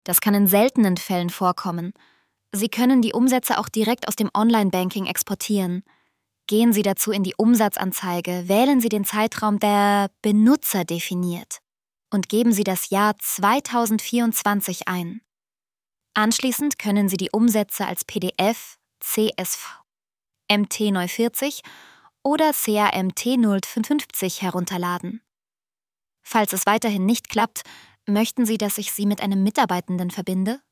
Das kann in seltenen Fällen vorkommen. Sie können die Umsätze auch direkt aus dem Online-Banking exportieren. Gehen Sie dazu in die Umsatzanzeige, wählen Sie den Zeitraum, der Benutzer definiert und geben Sie das Jahr 2024 ein. Anschließend können Sie die Umsätze als PDF, CSV, MT-940 oder CAMT 055 herunterladen. Falls es weiterhin nicht klappt, möchten Sie, dass ich Sie mit einem Mitarbeitenden verbinde?